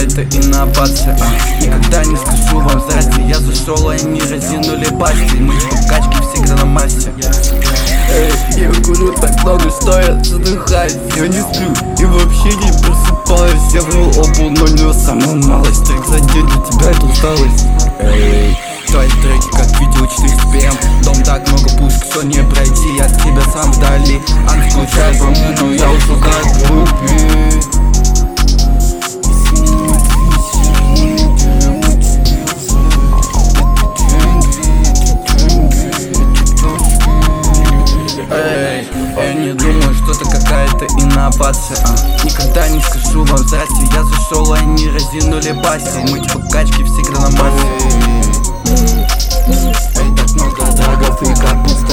какая-то инновация. Никогда не скажу вам здрасте. Я зашел, и они разинули пасти. Мы типа качки всегда на массе. Я курю так много, что я задыхаюсь. Я не сплю и вообще не просыпаюсь. Я вру об но самую малость. Трек за день, для тебя это усталость. Твои треки как видео 400 PM. Дом так много пушек, что не пройти. Я от тебя сам вдали. Анг включай по мне, но я ушел как глупее. Я не думаю, что это какая-то инновация. Никогда не скажу вам здрасте. Я зашел, и они разинули пасти. Мы типа качки всегда на массе. Так много драгов и как